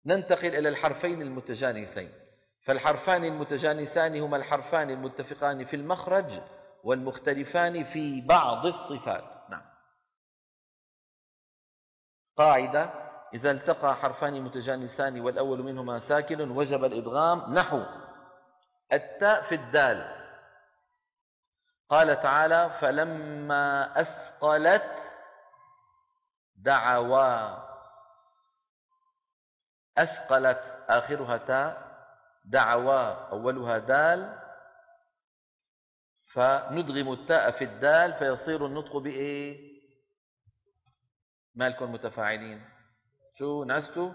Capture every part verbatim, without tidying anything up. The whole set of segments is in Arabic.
ننتقل إلى الحرفين المتجانسين. فالحرفان المتجانسان هما الحرفان المتفقان في المخرج والمختلفان في بعض الصفات. نعم. قاعدة: إذا التقى حرفان متجانسان والأول منهما ساكن وجب الإدغام، نحو التاء في الدال. قال تعالى: فلما أثقلت دعوا. أثقلت آخرها تاء، دعوا أولها دال، فندغم التاء في الدال فيصير النطق بإيه؟ مالكم متفاعلين؟ شو نعستوا؟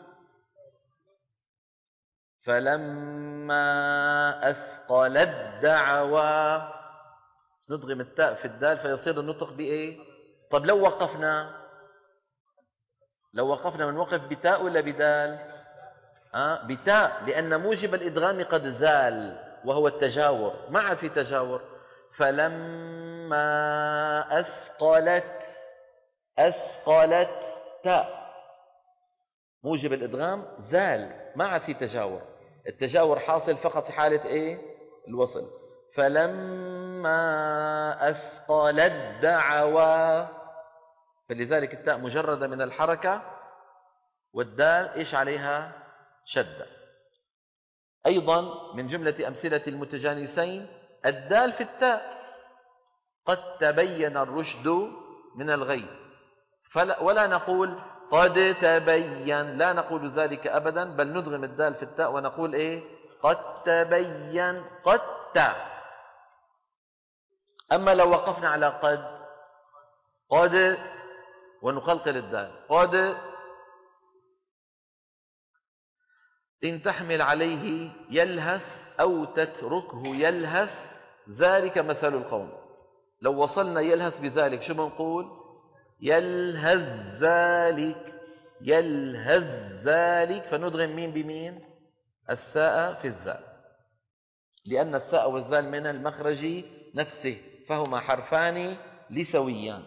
فلما أثقلت دعوا، ندغم التاء في الدال فيصير النطق بإيه؟ طب لو وقفنا، لو وقفنا من وقف بتاء ولا بدال؟ آه بتاء، لأن موجب الإدغام قد زال وهو التجاور، ما في تجاور. فلما أثقلت، أثقلت تاء، موجب الإدغام زال، ما في تجاور. التجاور حاصل فقط في حالة إيه؟ الوصل. فلما أثقلت دعوا، فلذلك التاء مجردة من الحركة، والدال إيش عليها؟ شدة. أيضا من جملة أمثلة المتجانسين الدال في التاء: قد تبين الرشد من الغي. فلا ولا نقول قد تبين، لا نقول ذلك أبدا، بل ندغم الدال في التاء ونقول إيه؟ قد تبين، قد تاء. أما لو وقفنا على قد، قد ونقلقل الدال، قد إن تحمل عليه يلهث أو تتركه يلهث ذلك مثل القوم. لو وصلنا يلهث بذلك شو بنقول؟ يلهث ذلك، يلهث ذلك، فندغم مين بمين؟ الثاء في الذال، لأن الثاء والذال من المخرج نفسه، فهما حرفان لسويان.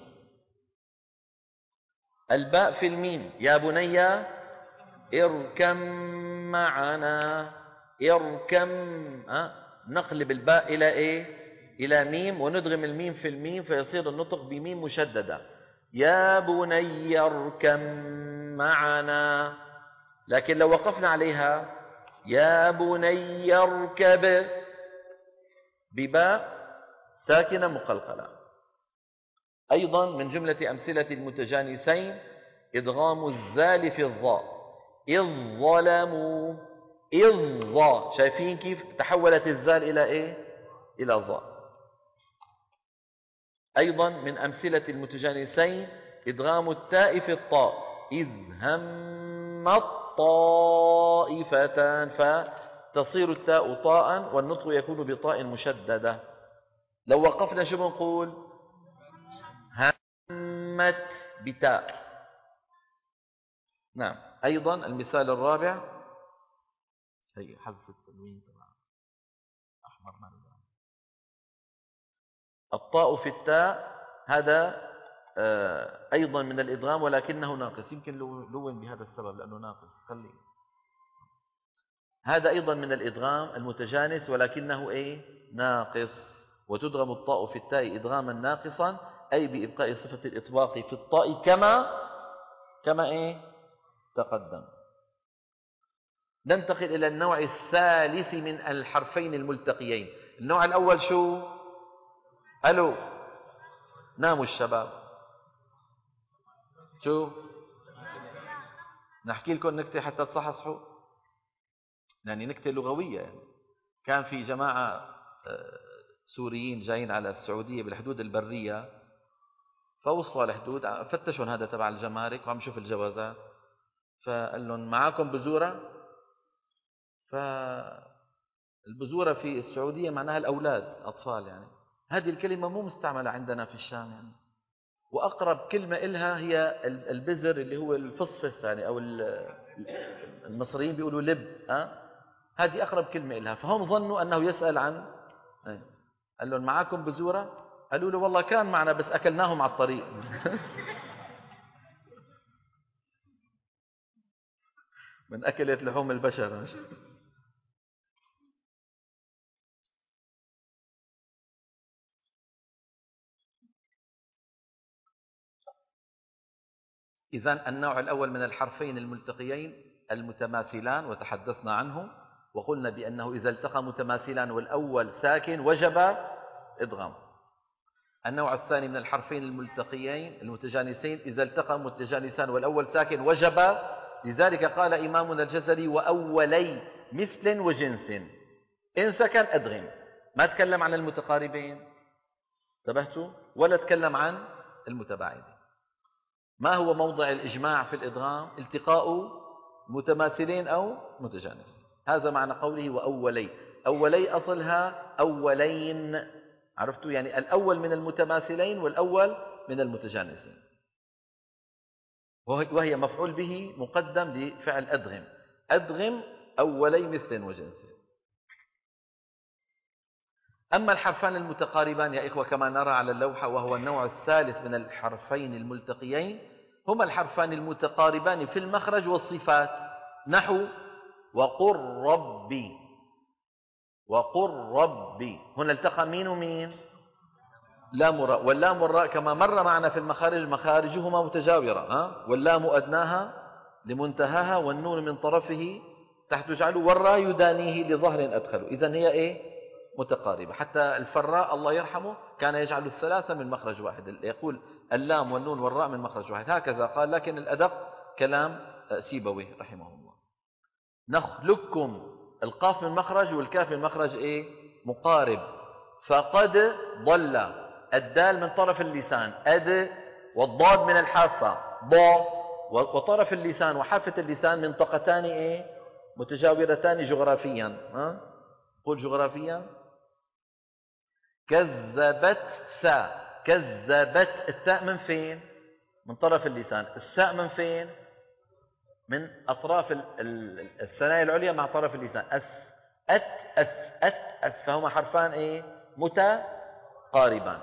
الباء في الميم: يا بني اركم معنا، اركم، أه؟ نقلب الباء إلى إيه؟ إلى ميم، وندغم الميم في الميم فيصير النطق بميم مشددة. يا بني اركم معنا. لكن لو وقفنا عليها يا بني اركب، بباء ساكنة مقلقلة. أيضا من جملة أمثلة المتجانسين إدغام الذال في الظاء: إذ ظلموا، إذ ظا، شايفين كيف تحولت الذال إلى إيه؟ إلى ظاء. أيضا من أمثلة المتجانسين إدغام التاء في الطاء: إذ همت طائفتان، فتصير التاء طاء والنطق يكون بطاء مشددة. لو وقفنا شو بنقول؟ همت بتاء. نعم. أيضا المثال الرابع، هي حذف التنوين تبع أحمر ما نبغى. الطاء في التاء، هذا أيضا من الإدغام ولكنه ناقص، يمكن لون بهذا السبب لأنه ناقص، خلي هذا أيضا من الإدغام المتجانس ولكنه إيه؟ ناقص. وتدغم الطاء في التاء إدغاما ناقصا، أي بإبقاء صفة الإطباق في الطاء كما كما إيه؟ تقدم. ننتقل إلى النوع الثالث من الحرفين الملتقيين. النوع الأول شو؟ ألو ناموا الشباب. شو نحكي لكم نكتة حتى تصحصحوا، يعني نكتة لغوية. يعني كان في جماعة سوريين جايين على السعودية بالحدود البرية، فوصلوا على الحدود، فتشوا هذا تبع الجمارك وعم شوف الجوازات، فقال لهم معاكم بزورة؟ فالبزورة في السعودية معناها الأولاد، أطفال. يعني هذه الكلمة مو مستعملة عندنا في الشام، يعني وأقرب كلمة إلها هي البزر اللي هو الفصفص، يعني أو المصريين بيقولوا لب، أه؟ هذه أقرب كلمة إلها. فهم ظنوا أنه يسأل عن، قال لهم معاكم بزورة؟ قالوا له والله كان معنا بس أكلناهم على الطريق. من أكلة لحوم البشر. إذن النوع الأول من الحرفين الملتقيين المتماثلان وتحدثنا عنه، وقلنا بأنه إذا التقى متماثلان والأول ساكن وجب إدغام. النوع الثاني من الحرفين الملتقيين المتجانسين إذا التقى متجانسان والأول ساكن وجب، لذلك قال إمامنا الجزري وأولي مثل وجنس إن سكن أدغم. ما تكلم عن المتقاربين، انتبهتوا؟ ولا تكلم عن المتباعدين. ما هو موضع الإجماع في الإدغام؟ التقاء متماثلين أو متجانسين. هذا معنى قوله وأولي. أولي أصلها أولين، عرفتوا؟ يعني الأول من المتماثلين والأول من المتجانسين، وهي مفعول به مقدم لفعل أدغم. أدغم أولي مثل وجنس. أما الحرفان المتقاربان يا إخوة كما نرى على اللوحة، وهو النوع الثالث من الحرفين الملتقيين، هما الحرفان المتقاربان في المخرج والصفات، نحو وقل ربي. وقل ربي هنا التقى مين ومين؟ لام والراء، واللام والراء كما مر معنا في المخارج مخارجهما متجاورة، ها؟ واللام أدناها لمنتهاها والنون من طرفه تحت جعله والراء يدانيه لظهر أدخله. إذن هي إيه؟ متقاربة. حتى الفراء الله يرحمه كان يجعل الثلاثة من مخرج واحد، يقول اللام والنون والراء من مخرج واحد، هكذا قال. لكن الأدق كلام سيبويه رحمه الله. نخلقكم، القاف من مخرج والكاف من مخرج إيه؟ مقارب. فقد ضل، الدال من طرف اللسان أد، والضاد من الحافة ضا، وطرف اللسان وحافة اللسان منطقتان إيه؟ متجاورتان جغرافيا. ها؟ قل جغرافيا. كذبت سا، كذبت، التاء من فين؟ من طرف اللسان. الساء من فين؟ من أطراف الثنايا العليا مع طرف اللسان. أس أت أس أت أس، فهما حرفان إيه؟ متقاربان.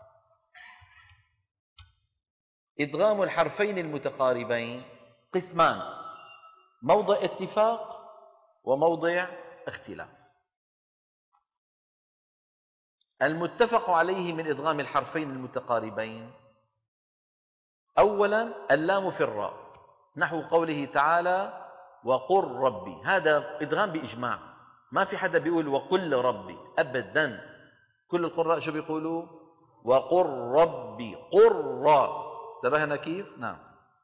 إدغام الحرفين المتقاربين قسمان: موضع اتفاق وموضع اختلاف. المتفق عليه من إدغام الحرفين المتقاربين: أولا اللام في الراء، نحو قوله تعالى وقل ربي، هذا إدغام بإجماع، ما في حدا بيقول وقل ربي أبدا. كل القراء شو بيقولوا؟ وقل ربي قر. انتبهنا كيف؟ نعم.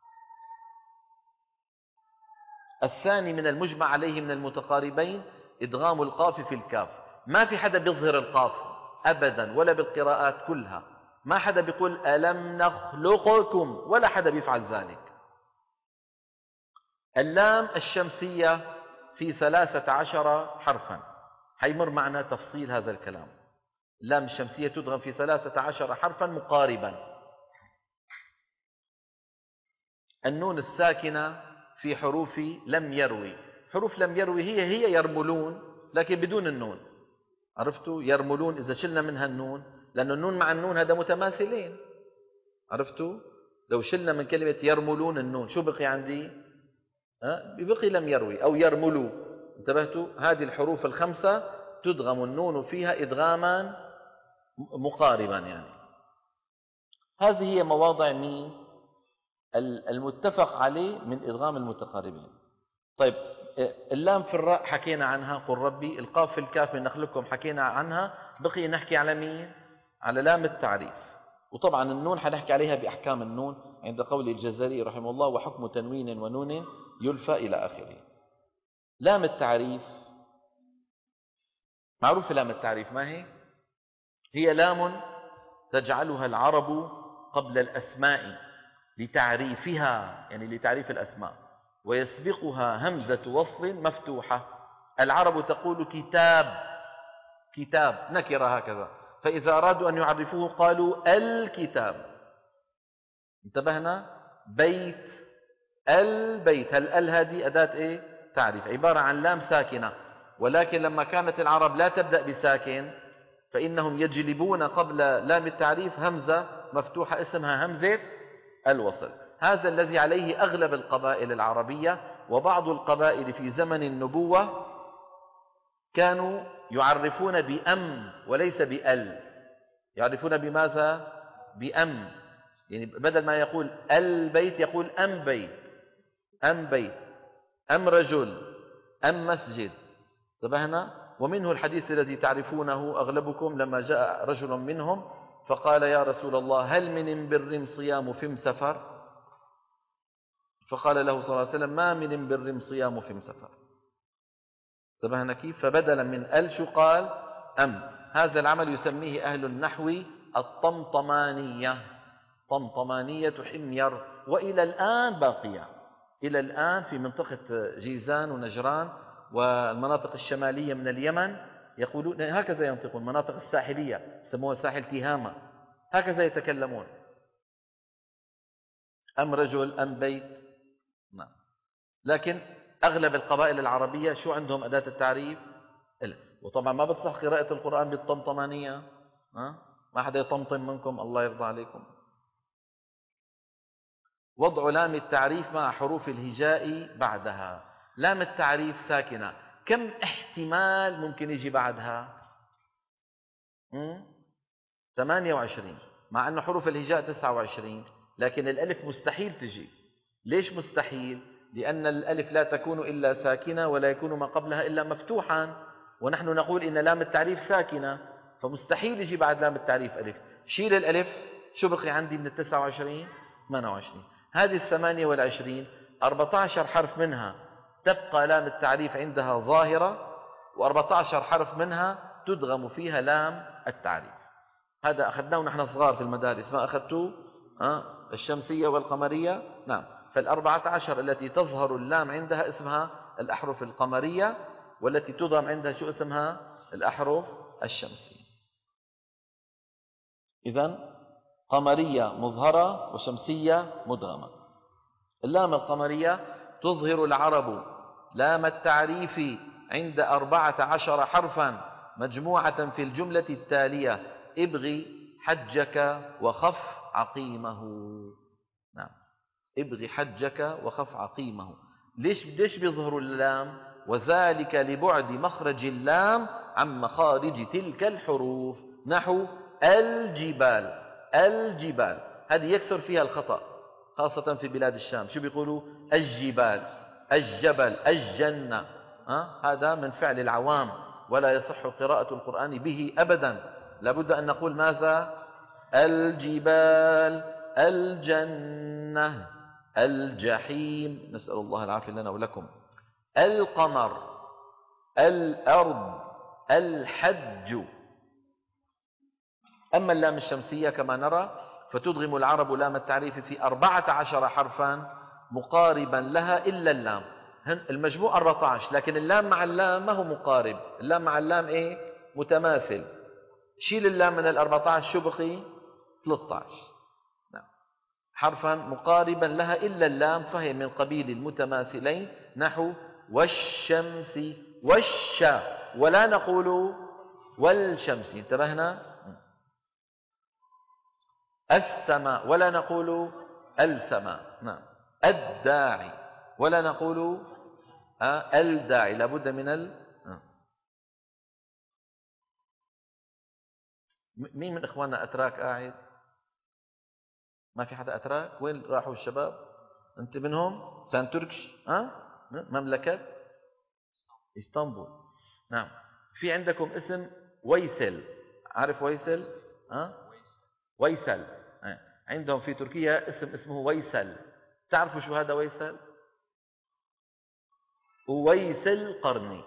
الثاني من المجمع عليه من المتقاربين إدغام القاف في الكاف، ما في حدا بيظهر القاف أبدا ولا بالقراءات كلها، ما حدا بيقول ألم نخلقكم، ولا حدا بيفعل ذلك. اللام الشمسية في ثلاثة عشر حرفا، حيمر معنا تفصيل هذا الكلام. اللام الشمسية تدغم في ثلاثة عشر حرفا مقاربا. النون الساكنة في حروف لم يروي، حروف لم يروي هي هي يرملون لكن بدون النون، عرفتوا؟ يرملون إذا شلنا منها النون، لأن النون مع النون هذا متماثلين، عرفتوا؟ لو شلنا من كلمة يرملون النون شو بقي عندي؟ أه؟ بقي لم يروي أو يرملوا. انتبهتوا؟ هذه الحروف الخمسة تدغم النون فيها إدغاما مقاربا. يعني هذه هي مواضع مين؟ المتفق عليه من إدغام المتقاربين. طيب اللام في الراء حكينا عنها قل ربي، القاف في الكاف من نخلقكم حكينا عنها، بقي نحكي على مين؟ على لام التعريف. وطبعا النون حنحكي عليها بأحكام النون عند قول الجزري رحمه الله وحكم تنوين ونون يلفى إلى آخره. لام التعريف معروف، لام التعريف ما هي؟ هي لام تجعلها العرب قبل الأسماء لتعريفها، يعني لتعريف الأسماء، ويسبقها همزة وصل مفتوحة. العرب تقول كتاب، كتاب نكرة هكذا، فإذا أرادوا أن يعرفوه قالوا الكتاب. انتبهنا؟ بيت، البيت، هل ال هذه أداة إيه؟ تعريف، عبارة عن لام ساكنة، ولكن لما كانت العرب لا تبدأ بساكن فإنهم يجلبون قبل لام التعريف همزة مفتوحة اسمها همزة الوصل. هذا الذي عليه أغلب القبائل العربية، وبعض القبائل في زمن النبوة كانوا يعرفون بأم وليس بأل، يعرفون بماذا؟ بأم، يعني بدل ما يقول البيت يقول أم بيت، أم بيت، أم رجل، أم مسجد. انتبهنا؟ ومنه الحديث الذي تعرفونه أغلبكم لما جاء رجل منهم فقال يا رسول الله هل من بر صيام فم سفر؟ فقال له صلى الله عليه وسلم ما من بر صيام فم سفر. انتبهنا كيف؟ فبدلا من ال شو قال؟ أم. هذا العمل يسميه أهل النحو الطمطمانية، طمطمانية حمير، وإلى الآن باقية، إلى الآن في منطقة جيزان ونجران والمناطق الشمالية من اليمن يقولون هكذا، ينطقون المناطق الساحلية يسموها ساحل تيهامة، هكذا يتكلمون، أم رجل أم بيت. نعم. لكن أغلب القبائل العربية شو عندهم أداة التعريف؟ إلا. وطبعا ما بتصح قراءة القرآن بالطمطمانية، ها؟ ما حدا يطمطم منكم الله يرضى عليكم. وضع لام التعريف مع حروف الهجاء بعدها. لام التعريف ساكنة، كم احتمال ممكن يجي بعدها؟ ثمانية وعشرين، مع أن حروف الهجاء تسعة وعشرين، لكن الألف مستحيل تجي. ليش مستحيل؟ لأن الألف لا تكون إلا ساكنة ولا يكون ما قبلها إلا مفتوحا، ونحن نقول إن لام التعريف ساكنة، فمستحيل يجي بعد لام التعريف ألف. شيل الألف، شو بقي عندي من التسعة وعشرين؟ ثمانية وعشرين. هذه الثمانية والعشرين أربعة عشر حرف منها تبقى لام التعريف عندها ظاهرة، وأربعة عشر حرف منها تدغم فيها لام التعريف. هذا أخذناه ونحن صغار في المدارس، ما أخذتوه؟ أه؟ الشمسية والقمرية. نعم. فالأربعة عشر التي تظهر اللام عندها اسمها الأحرف القمرية، والتي تضم عندها شو اسمها؟ الأحرف الشمسية. إذن قمرية مظهرة وشمسية مدغمة. اللام القمرية تظهر العرب لام التعريف عند أربعة عشر حرفا مجموعة في الجملة التالية: ابغي حجك وخف عقيمه. نعم، ابغي حجك وخف عقيمه. ليش ليش بيظهروا اللام؟ وذلك لبعد مخرج اللام عن مخارج تلك الحروف، نحو الجبال. الجبال هذه يكثر فيها الخطأ خاصة في بلاد الشام، شو بيقولوا؟ الجبال، الجبل، الجنة. ها؟ هذا من فعل العوام، ولا يصح قراءة القرآن به أبدا. لابد أن نقول ماذا؟ الجبال، الجنة، الجحيم، نسأل الله العافية لنا ولكم، القمر، الأرض، الحج. أما اللام الشمسية كما نرى فتدغم العرب لام التعريف في أربعة عشر حرفا مقاربا لها إلا اللام. المجموع أربعة عشر، لكن اللام مع اللام ما هو مقارب، اللام مع اللام إيه؟ متماثل. شيل اللام من الأربعة عشر شو بقي؟ ثلاثة عشر. نعم. حرفا مقاربا لها إلا اللام، فهي من قبيل المتماثلين، نحو والشمس، والش، ولا نقول والشمس. انتبهنا؟ السماء ولا نقول السماء. نعم. الداعي ولا نقول آه الداعي، لابد من ال آه. مين من إخواننا أتراك قاعد؟ ما في حدا أتراك؟ وين راحوا الشباب؟ أنت منهم؟ سان تركش؟ أه؟ مملكة إسطنبول. نعم. في عندكم اسم ويسل، عارف ويسل؟ أه؟ ويسل. أه. عندهم في تركيا اسم اسمه ويسل. تعرفوا شو هذا ويسل؟ ويسل قرني،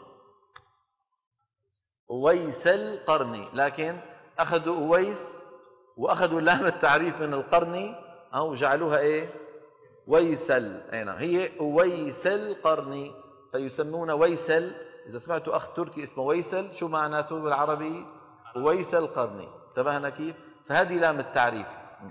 ويسل قرني، لكن أخذوا أويس وأخذوا لام التعريف من القرني أو جعلوها إيه؟ ويسل. هي ويسل قرني، فيسمون ويسل. إذا سمعت أخ تركي اسمه ويسل، شو معناته بالعربي؟ ويسل قرني. انتبهنا كيف؟ فهذه لام التعريف.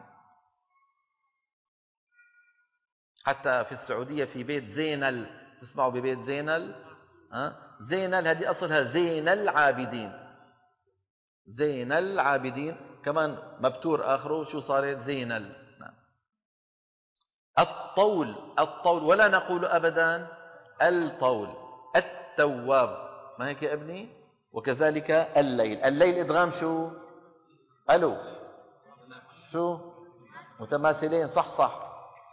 حتى في السعودية في بيت زينل، تسمعوا ببيت زينل؟ ها؟ زينل هذه أصلها زين العابدين، زين العابدين، كمان مبتور آخره شو صارت؟ زينل. نعم. الطول، الطول ولا نقول أبدا الطول. التواب، ما هيك يا ابني؟ وكذلك الليل. الليل إدغام شو؟ ألو شو؟ متماثلين. صح صح.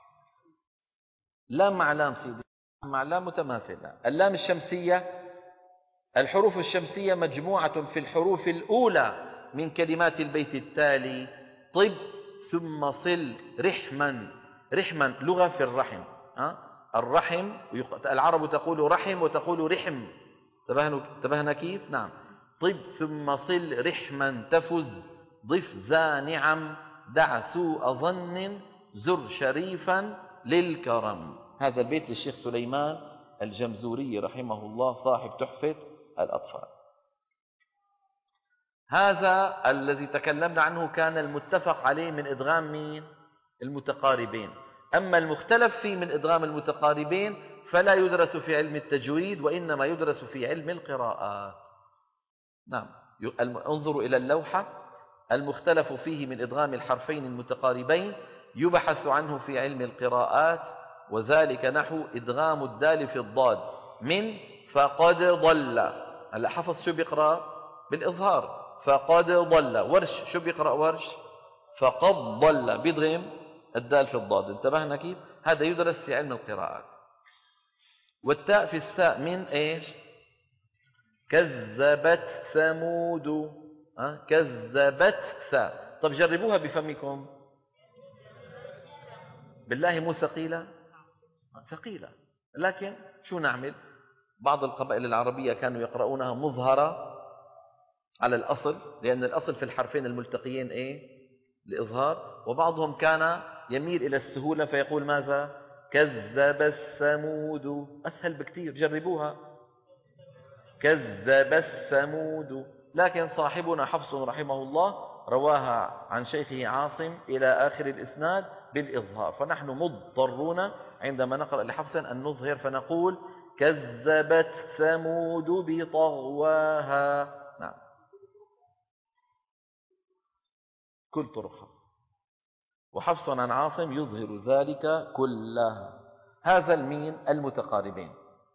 لام مع لام سيدي، مع لام متماثلة. اللام الشمسية، الحروف الشمسية مجموعة في الحروف الأولى من كلمات البيت التالي: طب ثم صل رحما. رحما لغة في الرحم. أه؟ الرحم، العرب تقول رحم وتقول رحم. انتبهنا كيف؟ نعم. طب ثم صل رحما تفز، ضف ذا نعم، دع سوء ظن، زر شريفا للكرم. هذا البيت للشيخ سليمان الجمزوري رحمه الله صاحب تحفة الأطفال. هذا الذي تكلمنا عنه كان المتفق عليه من إدغام مين؟ المتقاربين. أما المختلف فيه من إدغام المتقاربين فلا يدرس في علم التجويد، وإنما يدرس في علم القراءات. نعم، انظروا إلى اللوحة. المختلف فيه من إدغام الحرفين المتقاربين يبحث عنه في علم القراءات، وذلك نحو إدغام الدال في الضاد من فقد ضل. هلا حفظ شو بيقرأ؟ بالإظهار. فقد ضل. ورش شو بيقرأ؟ ورش فقد ضل، بيدغم الدال في الضاد. انتبهنا كيف؟ هذا يدرس في علم القراءات. والتاء في الساء من ايش؟ كذبت ثمود. أه؟ كذبت ثاء. طب جربوها بفمكم بالله. مو ثقيلة؟ ثقيلة، لكن شو نعمل؟ بعض القبائل العربية كانوا يقرؤونها مظهرة على الأصل، لأن الأصل في الحرفين الملتقيين إيه؟ الإظهار. وبعضهم كان يميل إلى السهولة فيقول ماذا؟ كذب الثمود. أسهل بكثير، جربوها. كذب الثمود. لكن صاحبنا حفص رحمه الله رواها عن شيخه عاصم إلى آخر الإسناد بالإظهار، فنحن مضطرون عندما نقرأ لحفص أن نظهر فنقول كذبت ثمود بطغواها. نعم، كل طرق حفص. وحفص عن عاصم يظهر ذلك كله. هذا المين المتقاربين.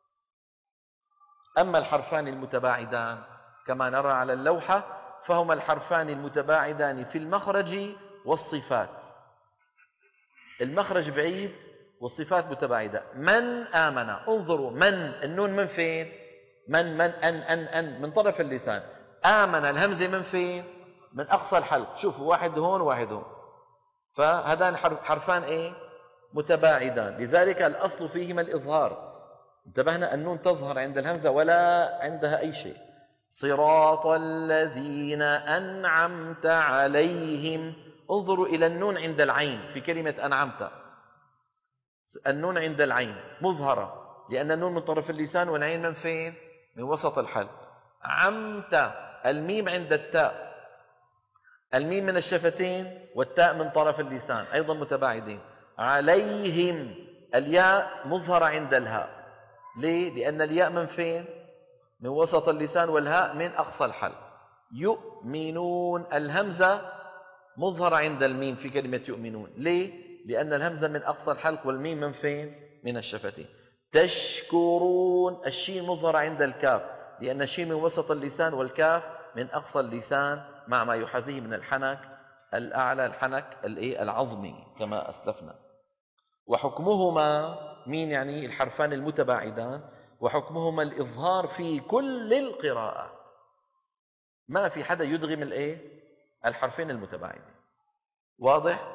أما الحرفان المتباعدان كما نرى على اللوحة فهما الحرفان المتباعدان في المخرج والصفات. المخرج بعيد والصفات متباعدة. من آمن، انظروا من، النون من فين؟ من من أن أن أن من طرف اللسان. آمن الهمزة من فين؟ من أقصى الحلق. شوفوا، واحد هون واحد هون، فهذان حرفان إيه؟ متباعدان، لذلك الأصل فيهما الإظهار. انتبهنا، النون تظهر عند الهمزة ولا عندها أي شيء. صراط الذين أنعمت عليهم. انظروا إلى النون عند العين في كلمة أنعمت. النون عند العين مظهرة، لأن النون من طرف اللسان والعين من فين؟ من وسط الحلق. عمت. الميم عند التاء. الميم من الشفتين والتاء من طرف اللسان، أيضا متباعدين. عليهم. الياء مظهرة عند الهاء. ليه؟ لأن الياء من فين؟ من وسط اللسان، والهاء من أقصى الحلق. يؤمنون. الهمزة مظهرة عند الميم في كلمة يؤمنون. ليه؟ لأن الهمزة من أقصى الحلق والميم من فين؟ من الشفتين. تشكرون. الشين مظهرة عند الكاف، لأن الشين من وسط اللسان والكاف من أقصى اللسان مع ما يحاذيه من الحنك الأعلى، الحنك العظمي كما أسلفنا. وحكمهما مين؟ يعني الحرفان المتباعدان. وحكمهما الإظهار في كل القراءات. ما في حدا يدغم الايه؟ الحرفين المتباعدين. واضح؟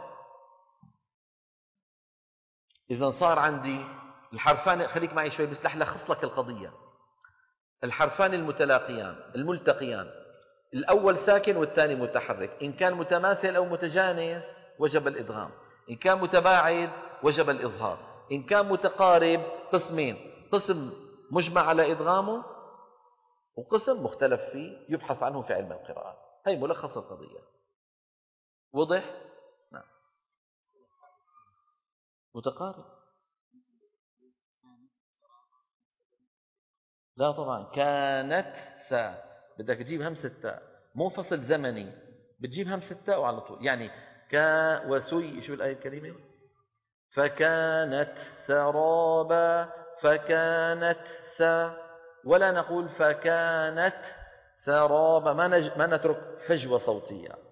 إذا صار عندي الحرفان، خليك معي شوي بس لألخص لك القضية. الحرفان المتلاقيان الملتقيان، الأول ساكن والثاني متحرك. إن كان متماثل أو متجانس وجب الإدغام، إن كان متباعد وجب الإظهار. إن كان متقارب قسمين: قسم مجمع على إدغامه وقسم مختلف فيه يبحث عنه في علم القراءات. هي ملخص القضية. وضح؟ نعم. متقارب. لا طبعا. كانت سا، بدك تجيب همسة تاء، مو فصل زمني، بتجيب همسة تاء وعلى طول. يعني كا وسي، شو الآية الكريمة؟ فكانت سرابا فكانت س، ولا نقول فكانت سرابا، ما, نج... ما نترك فجوة صوتية.